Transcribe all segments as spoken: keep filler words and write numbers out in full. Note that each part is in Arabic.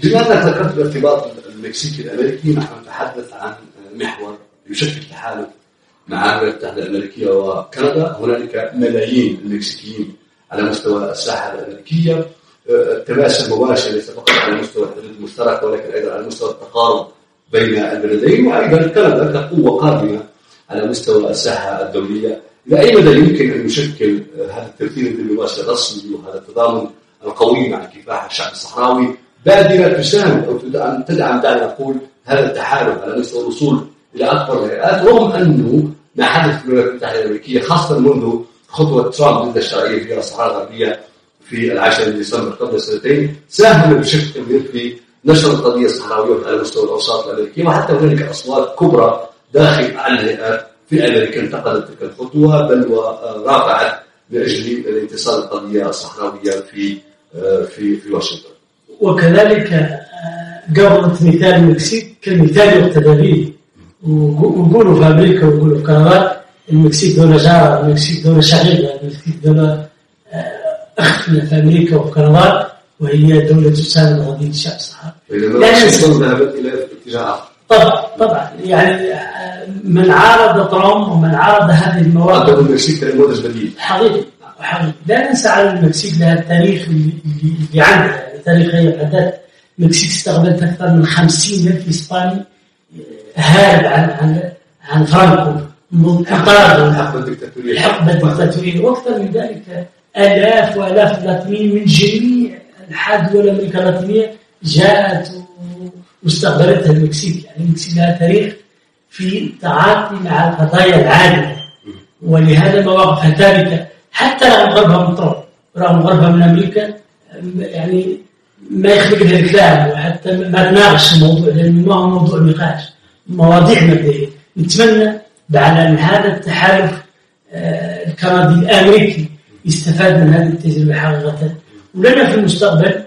لماذا ذكرت الارتباط المكسيكي الأمريكي؟ نحن نتحدث عن محور يشكل تحالف مع الولايات المتحدة الأمريكية وكندا. هنالك ملايين المكسيكيين على مستوى الساحة الأمريكية، التماس المباشر ليس فقط على مستوى الحدود المشتركة ولكن أيضا على مستوى التقارب بين البلدين، وأيضا كندا كقوة قادمة على مستوى الساحة الدولية. إلى أي مدى يمكن أن يشكل هذا الترتيب الدبلوماسي الرسمي وهذا التضامن القوي مع كفاح الشعب الصحراوي بادرة تساهم أو تدعم دعنا نقول هذا التحالف على مستوى الوصول إلى أكبر الهيئات، رغم أنه ما حدث في الولايات المتحدة الأمريكية خاصة منذ خطوة ترامب ضد الشرعية في الصحراء الغربية في العاشر من ديسمبر قبل سنتين ساهم بشكل كبير في نشر القضية الصحراوية على مستوى الأوساط الأمريكية، وحتى هنالك أصوات كبرى داخل الهيئات في أمريكا انتقدت تلك الخطوة بل ورافعت من أجل الانتصار القضية الصحراوية في في في واشنطن. وكذلك قررت مثال المكسيك كمثال يقتدى به، ويقولوا في أمريكا ويقولوا في كندا المكسيك دولة جارة، المكسيك دولة شقيقة، المكسيك دولة أخفنا في أمريكا وفي كندا، وهي دولة تساند قضية الشعب الصحراوي. لا ذهبت إلى اتجاه طبعا طبعا يعني من عارض ترامب ومن عارض هذه المواقف قدم المكسيك كنموذج بديل حقيقي حقيقي. لا ننسى على المكسيك لها التاريخ اللي, اللي عندها، يعني تاريخ هي الحدث. المكسيك استقبلت أكثر من خمسين ألف إسباني هارب عن عن عن فرانكو مطارد الحقبة الدكتاتورية الحقبة الدكتاتورية، وأكثر من ذلك آلاف وآلاف اللاتينيين من جميع أنحاء دول أمريكا اللاتينية جاءت واستقبلتها المكسيك. يعني المكسيك لها تاريخ في التعاطي مع القضايا العادلة، ولهذا مواقفها ثابتة حتى رغم غربها من ترامب، رغم غربها من أمريكا، يعني ما يخلق لها الكلام وحتى ما تناقش الموضوع لأنه ما هو موضوع نقاش، مواضيع مبدئية. نتمنى على أن هذا التحالف الكندي الأمريكي يستفاد من هذه التجربة حقيقة، ولنا في المستقبل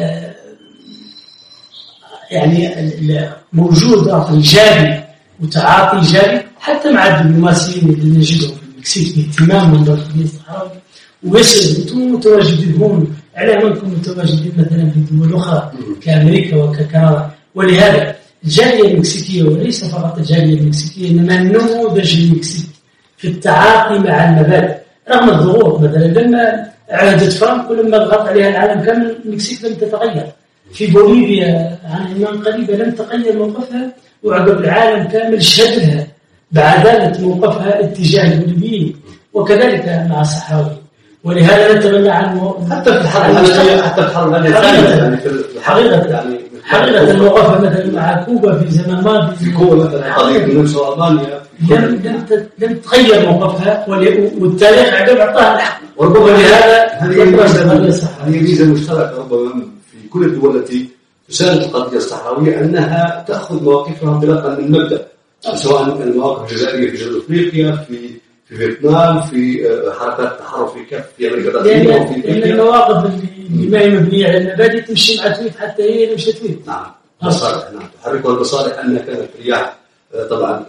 يعني موجود أمر إيجابي وتعاطي إيجابي حتى مع الدبلوماسيين اللي نجدهم في المكسيك باهتمام من القضية الصحراوية، ويصير أنتم متواجدين هون على أنكم متواجدين مثلا في دول أخرى كأمريكا وككندا. ولهذا الجالية المكسيكية وليس فقط الجالية المكسيكية إنما النموذج المكسيكي في التعاطي مع المبادئ رغم الضغوط. مثلا لما عهدت فرانكو ولما ضغط عليها العالم كامل المكسيك لم تتغير. في بوليفيا عن أيام قريبة لم تغير موقفها وعقب العالم كامل شهدها بعدالة موقفها اتجاه البوليفيين، وكذلك مع الصحراوي. ولهذا نتمنى عنه حتى في الحرب العالمية حتى في الحرب العالمية حقيقة يعني حقيقة الموقف مثلا مع كوبا في زمن ماضي في كوبا مثلا قضية النمسا وألمانيا لم لم لم تغير موقفها، والتاريخ عقب أعطاها الحق. وربما لهذا هذه ميزة مشتركة ربما في كل الدول التي تساند القضية الصحراوية أنها تأخذ مواقفها انطلاقا من مبدأ، سواء المواقف الجزائرية في جنوب أفريقيا، في في فيتنام، في حركات التحرر في كف في أمريكا اللاتينية وفي لأن المواقف اللي ما هي مبنية على المبادئ تمشي مع تويت حتى هي مش تويت. نعم مصالح، نعم تحركها المصالح أنها كانت رياح طبعا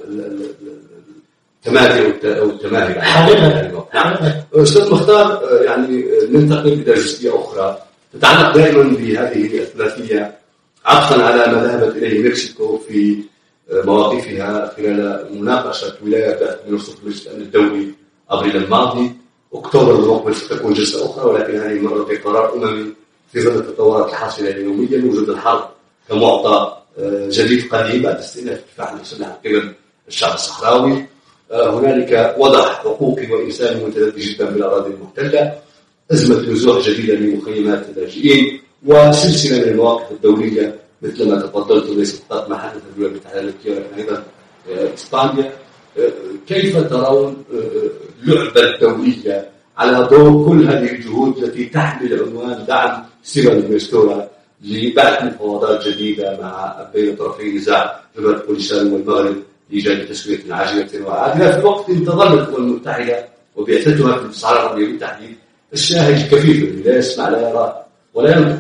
التمادي والتماهي. حقيقة نعم. أستاذ مختار، يعني ننتقل إلى جزئية أخرى تتعلق دائما بهذه الثلاثية عطفا على ما ذهبت إليه مكسيكو في مواقفها خلال مناقشة ولاية منصف المجلس الأمن الدولي أبريل الماضي. أكتوبر المقبل ستكون جلسة أخرى، ولكن هذه المرة في قرار أممي في ظل التطورات الحاصلة يوميا، وجود الحرب كمعطى جديد قديم بعد استئناف الكفاح المسلح من قبل الشعب الصحراوي. هنالك وضع حقوقي وإنساني متدني جدا بالأراضي المحتلة، أزمة نزوح جديدة لمخيمات اللاجئين، وسلسلة من المواقف الدولية مثل ما تفضلت ليس فقط ما حدث في الولايات المتحدة الأمريكية ولكن أيضا إسبانيا. كيف ترون اللعبة الدولية على ضوء كل هذه الجهود التي تحمل عنوان دعم سيرا دي لبعث مفاوضات جديدة مع بين طرفي نزاع جبهة البوليساريو والمغرب لإيجاد تسوية عاجلة وعاجلة، في وقت تظل الدول المتحدة وبعثتها في الصحراء الغربية بالتحديد الشاهد كفيف لا يسمع لا يرى ولا ينطق.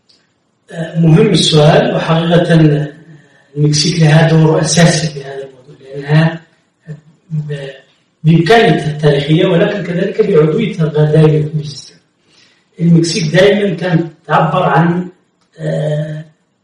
مهم السؤال، وحقيقة المكسيك لها دور أساسي في هذا الموضوع لأنها بإمكانيتها التاريخية ولكن كذلك بعضويتها الغذائية في المجلس. المكسيك دائما كانت تعبر عن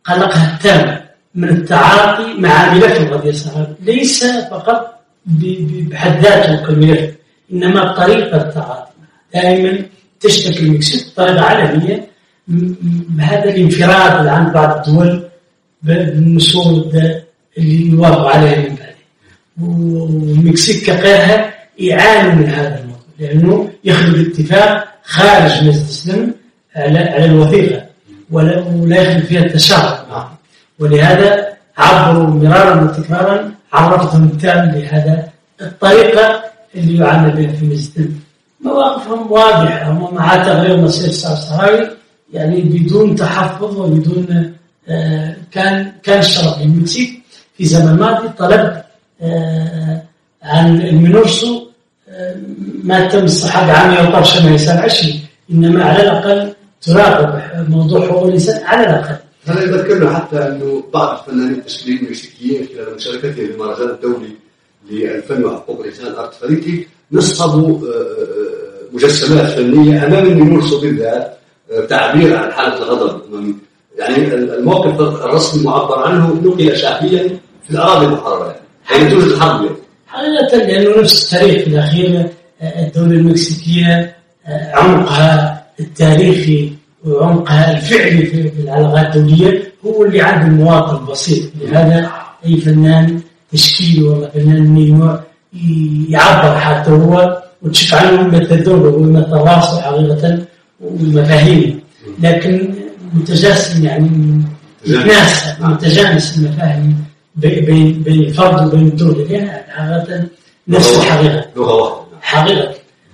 قلقها التام من التعاطي مع ملف القضية الصحراوية، ليس فقط بحد ذاته كملف، إنما طريقة التعاطي. دائما تشتكي المكسيك بطريقة علنية بهذا الانفراد عن بعض الدول بالنصوص اللي يوافق عليها من بعده، والمكسيك كغيرها يعاني من هذا الموضوع، لأنه يخرج اتفاق خارج مجلس الأمن على على الوثيقة ولا يخرج فيها التشاور، ولهذا عبروا مرارا وتكرارا عرفتهم التام بهذا الطريقة اللي يعانى بها في مجلس الأمن. مواقفهم واضحة، هم مع تغيير مصير الصحراوي يعني بدون تحفظ وبدون آه كان كان الشرط للمكسيك في زمن الماضي طلب آه عن المينورسو آه ما تم الصحة عام وطرش ما يسال شيء، إنما على الأقل تراقب موضوع حقوق الإنسان على الأقل. هذا يذكرنا حتى أنه بعض الفنانين التشكيليين المكسيكيين خلال مشاركتهم في المهرجان الدولي للفن وحقوق الإنسان أرت فريتي نصبوا مجسمات فنية أمام المينورسو بالذات تعبير عن حالة الغضب. يعني الموقف الرسمي المعبر عنه نقل شعبيا في الأراضي المحررة، يعني توجد الحرب اليوم حقيقة، لأنه نفس التاريخ الأخير الدولة المكسيكية عمقها التاريخي وعمقها الفعلي في العلاقات الدولية هو اللي عند المواطن البسيط. لهذا أي فنان تشكيلي ولا فنان من نوع يعبر حتى هو وتشوف عنه من التدور ومن التواصل حقيقة والمفاهيم، لكن متجاسم يعني متناسق متجانس المفاهيم بين بين الفرد وبين الدولة، يعني حقيقة نفس الحقيقة حقيقة.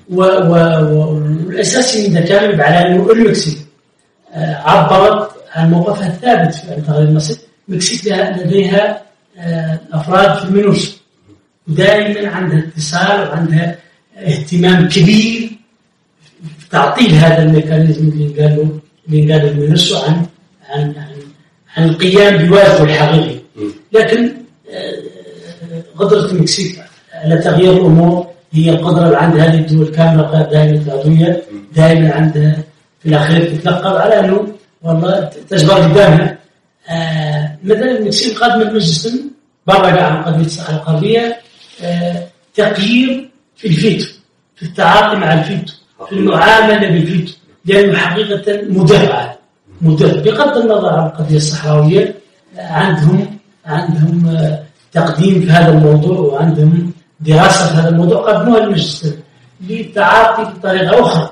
والأساسي من ذلك على أنه المكسيك عبرت عن موقفها الثابت في تغيير مصر. المكسيك لديها أفراد في المينورسو دائما عندها اتصال وعندها اهتمام كبير في تعطيل هذا الميكانيزم اللي قالوا اللي قالوا المينورسو عن عن عن عن القيام بواجبه الحقيقي. لكن قدرة المكسيك على تغيير الأمور هي القدرة اللي عند هذه الدول كاملة دائما العضوية، دائما عندها في الأخير تتلقب على أنه والله تجبر قدامها. آه مثلا المكسيك قادمة المجلس الأمن برج عن قضية الصحراء الغربية آه تغيير في الفيتو، في التعاطي مع الفيتو، في المعاملة بالفيتو، لأنه حقيقة مدرعة مدرع بغض النظر عن القضية الصحراوية. عندهم عندهم آه تقديم في هذا الموضوع وعندهم دراسة في هذا الموضوع قدموها للمجلس للتعاطي بطريقة أخرى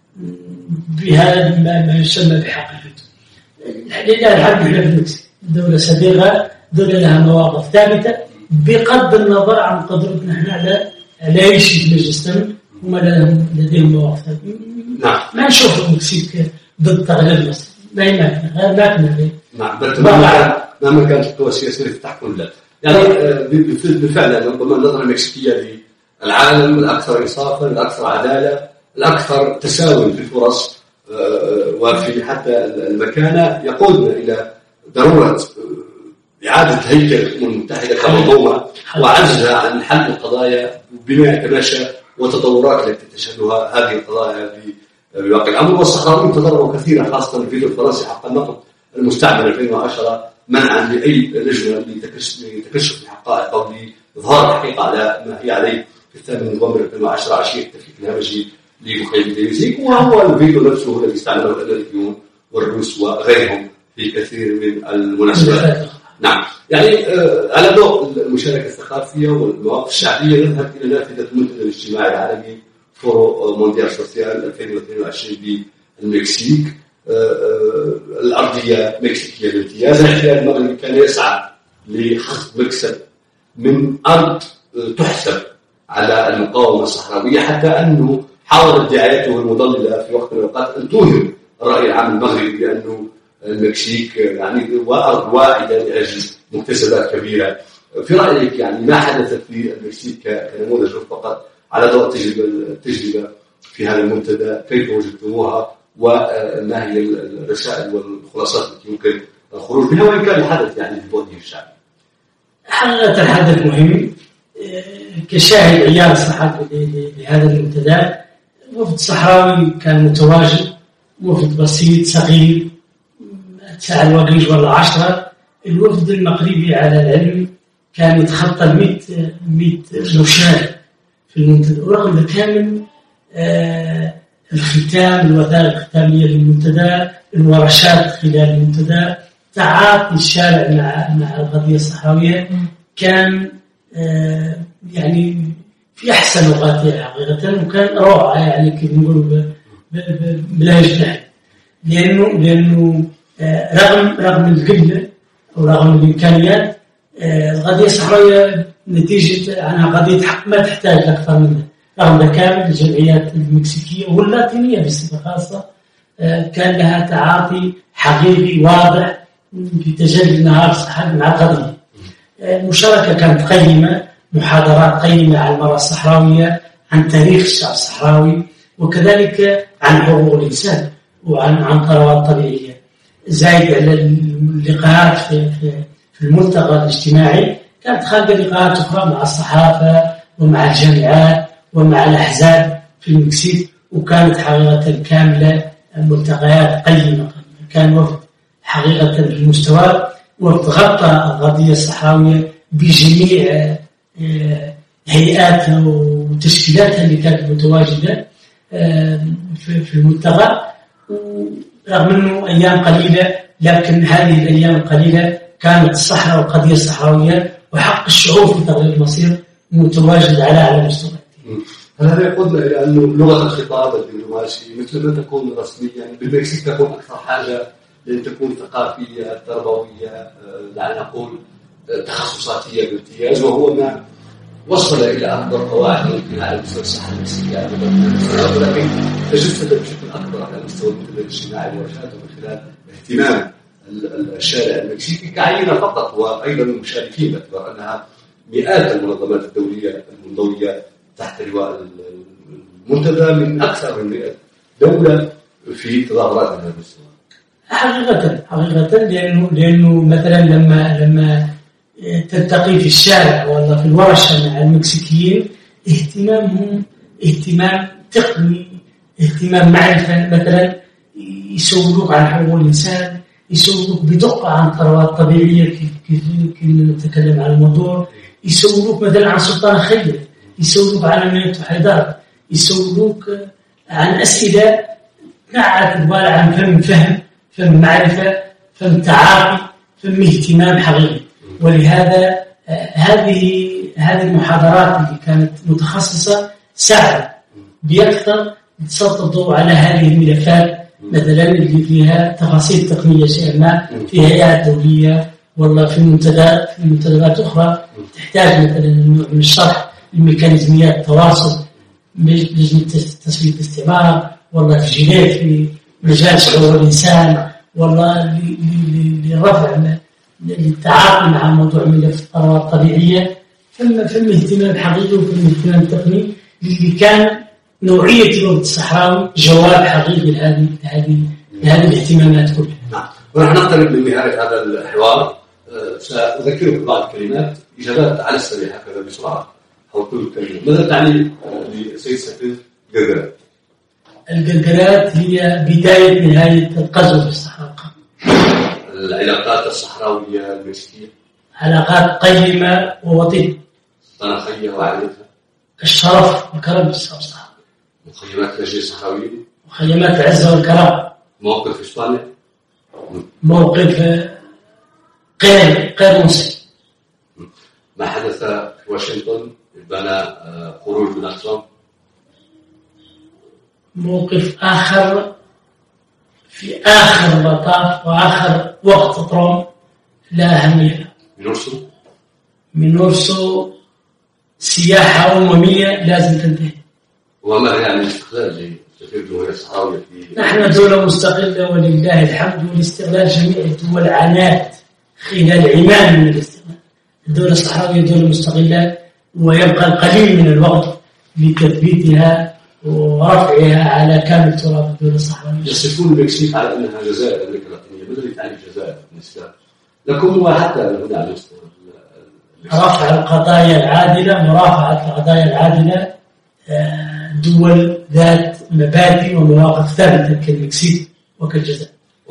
بهذا ما يسمى بحق الفيتو. لله الحمد لله في المكسيك دولة صديقة، دولة لها مواقف ثابتة بغض النظر عن قدرتنا احنا على على أي شيء في مجلس الأمن، هم لديهم مواقف ثابتة. نعم. ما نشوف المكسيك ضد تغيير مصر، ما يمكن غير لكن نعم بالتمام مهما كانت القوى السياسية اللي تحكم لا. يعني بالفعل ربما النظرة المكسيكية للعالم الأكثر إنصافا، الأكثر عدالة، الأكثر تساوي في الفرص وفي حتى المكانة يقودنا إلى ضرورة إعادة هيكل الأمم المتحدة كمنظومة وعجزها عن حل القضايا بما يتماشى وتطورات التي تشهدها هذه القضايا في واقع الأمر. والصحراويين تضرروا كثيرا خاصة الفيديو الفرنسي حق النقد المستعمل ألفين وعشرة منعا لأي لجنة لتكشف الحقائق أو لإظهار الحقيقة على ما هي عليه في الثامن من نوفمبر ألفين وعشرة عشية التفكيك الهمجي لمخيم الديوزيك، وهو الفيديو نفسه هو الذي استعمله الأمريكيون والروس وغيرهم في كثير من المناسبات. نعم، يعني آه على ضوء المشاركة الثقافية والمواقف الشعبية نذهب إلى نافذة المنتدى الاجتماعي العالمي فورو مونديال سوسيال ألفين واثنين وعشرين بالمكسيك. آه آه الأرضية مكسيكية بامتياز. الاحتلال المغربي كان يسعى لحصد مكسب من أرض آه تحسب على المقاومة الصحراوية، حتى أنه حاولت دعايته المضللة في وقت من الأوقات أن توهم الرأي العام المغربي بأنه المكسيك يعني وأرض واحدة لأجل مكتسبات كبيرة. في رأيك يعني ما حدث في المكسيك كنموذج فقط على ضوء التجربة التجربة في هذا المنتدى، كيف وجدتموها وما هي الرسائل والخلاصات التي يمكن الخروج منها وإن كان الحدث يعني في بعده الشعبي؟ حقيقة الحدث مهم كشاهد عيان صحفي لهذا المنتدى. وفد صحراوي كان متواجد، وفد بسيط صغير ساعة الوقيج ولا عشرة. الوفد المغربي على العلم كان يتخطى المئة مئة مشارك في المنتدى، ورغم ذلك كامل آه الختام، الوثائق الختامية للمنتدى، الورشات خلال المنتدى، تعاطي الشارع مع مع القضية الصحراوية كان آه يعني في أحسن لغاتها حقيقة، وكان روعة يعني كيف نقول بلا يجنح، لأنه لأنه آه رغم رغم القلة ورغم الإمكانيات آه القضية الصحراوية نتيجة عنها قضية حق ما تحتاج أكثر منها. رغم ذلك كامل الجمعيات المكسيكية واللاتينية بصفة خاصة آه كان لها تعاطي حقيقي واضح في تجلي النهار الصحراوي مع القضية. آه المشاركة كانت قيمة، محاضرات قيمة عن المرأة الصحراوية، عن تاريخ الشعب الصحراوي، وكذلك عن حقوق الإنسان وعن عن ثروات طبيعية، زايد على اللقاءات في, في, في الملتقى الاجتماعي. كانت خالقة لقاءات أخرى مع الصحافة ومع الجامعات ومع الأحزاب في المكسيك، وكانت حقيقة كاملة ملتقيات قيمة. كان وفد حقيقة في المستوى، وغطى القضية الصحراوية بجميع هيئاتها وتشكيلاتها اللي كانت متواجدة في الملتقى. رغم أنه أيام قليلة، لكن هذه الأيام القليلة كانت الصحراء والقضية الصحراوية وحق الشعوب في تغيير المصير متواجد على أعلى مستوى. هذا يقودنا إلى أنه لغة الخطاب الدبلوماسي مثل ما تكون رسميا بالمكسيك تكون أكثر حاجة لأن تكون ثقافية تربوية، دعنا نقول تخصصاتية بامتياز، وهو ما وصل إلى أكبر قواعد ممكن على مستوى الصحة المكسيكية، ولكن تجسد بشكل أكبر على مستوى المنتدى الاجتماعي والوشات من خلال اهتمام الشارع المكسيكي كعينة فقط، وأيضا المشاركين باعتبار أنها مئات المنظمات الدولية المنضوية تحت لواء المنتدى من أكثر من مئة دولة في تظاهرات على هذا المستوى. حقيقة حقيقة لأنه لأنه مثلا لما لما تلتقي في الشارع ولا في الورشة مع المكسيكيين، اهتمامهم اهتمام تقني، اهتمام معرفة. مثلا يسولوك عن حقوق الإنسان، يسولوك بدقة عن ثروات طبيعية كيف كيف نتكلم عن الموضوع، يسولوك مثلا عن سلطان خير، يسولوك عن الأمم المتحدة، يسولوك عن أسئلة نعت تبال عن فهم فهم فهم معرفة، فهم تعاطي، فهم اهتمام حقيقي. ولهذا هذه هذه المحاضرات اللي كانت متخصصة ساعدت بأكثر تسلط الضوء على هذه الملفات، مثلا اللي فيها تفاصيل تقنية شيء ما في هيئات دولية والله في منتديات في منتديات أخرى تحتاج مثلا نوع من الشرح الميكانيزميات التواصل، لجنة تسوية الاستعمار، والله تسجيلات في مجال شعور الإنسان، والله لرفع للتعاطي مع موضوع ملف الثروات الطبيعية. ثم ثم اهتمام حقيقي وثم اهتمام تقني اللي كان نوعية الوفد الصحراوي جواب حقيقي لهذه لهذه لهذه الاهتمامات كلها. نعم. ونحن نقترب من نهاية هذا الحوار. سأذكرك ببعض الكلمات إجابات على السريع هكذا بسرعة حول كل كلمة. ماذا تعني لسيد سفير القرقرات؟ القرقرات هي بداية نهاية القزو في الصحراء. العلاقات الصحراوية المكسيكية علاقات قيمة ووطيدة. سلطنة خية وعائلتها. الشرف والكرم بالصحراء الصحراوية. مخيمات الهجية الصحراوية. مخيمات العزة والكرم. موقف إسبانيا. موقف غير غير منصف. ما حدث في واشنطن بنى خروج من ترامب. موقف آخر في آخر مطاف وآخر وقت ترامب لا أهمية. مينورسو. مينورسو سياحة أممية لازم تنتهي. وما يعني الاستقلال لسفير الجمهورية الصحراوية في؟ نحن دولة مستقلة ولله الحمد، والاستقلال جميع الدول عانات خلال عمان من الاستقلال. الدولة الصحراوية دولة مستقلة، ويبقى القليل من الوقت لتثبيتها ورفعها على كامل تراب الدولة الصحراوية. يصفون المكسيك على أنها جزائر أمريكا اللاتينية، ماذا تعني الجزائر بالنسبة لكم وحتى هنا على مستوى رفع القضايا العادلة، مرافعة القضايا العادلة، دول ذات مبادئ ومواقف ثابتة كالمكسيك وكالجزائر.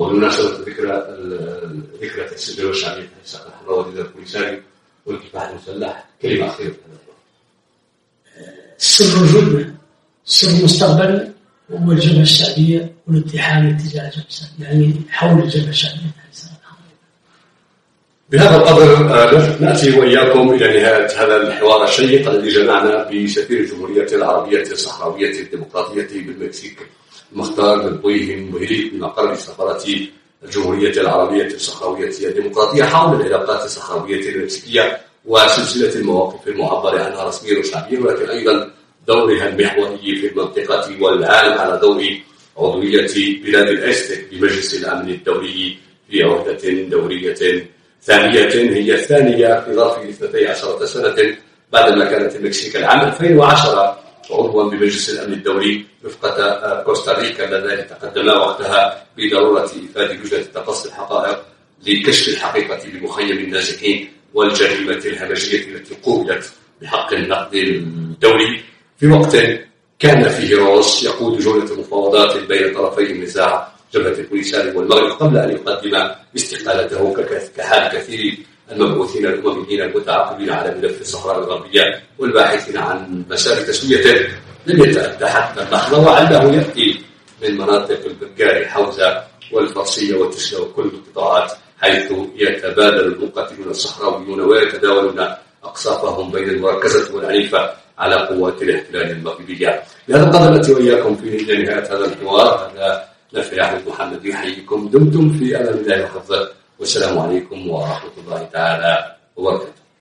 وبمناسبة ذكرى ذكرى تأسيس الجبهة الشعبية في الساحة الحمراء والنداء البوليساري والكفاح المسلح، كلمة أخيرة في هذا الوقت. سر وجودنا، سر مستقبلنا هو الجبهة الشعبية والاتحاد اتجاه الجبهة الشعبية، يعني حول الجبهة الشعبية في الساحة الحمراء. بهذا القدر نأتي وإياكم إلى نهاية هذا الحوار الشيق الذي جمعنا بسفير الجمهورية العربية الصحراوية الديمقراطية بالمكسيك مختار بالطويهم مهري بمقر سفارة الجمهورية العربية الصحراوية الديمقراطية حول العلاقات الصحراوية المكسيكية وسلسلة المواقف المعبر عنها رسميا وشعبيا، ولكن أيضا دورها المحوري في المنطقة والعالم على دور عضوية بلاد الأزتك بمجلس الأمن الدولي في عهدة دورية ثانية هي الثانية في ظرف اثنتي عشرة سنة بعدما كانت المكسيك العام ألفين وعشرة عضوا بمجلس الأمن الدولي رفقة كوستاريكا اللذان تقدما وقتها بضرورة إفادة لجنة تقصي الحقائق لكشف الحقيقة بمخيم النازحين والجريمة الهمجية التي قوبلت بحق النقد الدولي في وقت كان فيه روس يقود جولة مفاوضات بين طرفي النزاع جبهة البوليساري والمغرب قبل أن يقدم استقالته كحال كثير المبعوثين الأمميين المتعاقبين على ملف الصحراء الغربية والباحثين عن مسار تسوية لم يتأتى حتى اللحظة، وعله يأتي من مناطق البرقاري حوزة والفرسية والتشلا وكل القطاعات، حيث يتبادل المقاتلون الصحراويون ويتداولون أقصافهم بين المركزة والعنيفة على قوات الاحتلال المغربية. بهذا القدر نأتي وإياكم في نهاية هذا الحوار. هذا نافع أحمد محمد يحييكم، دمتم في أمان الله وحفظه، والسلام عليكم ورحمة الله تعالى وبركاته.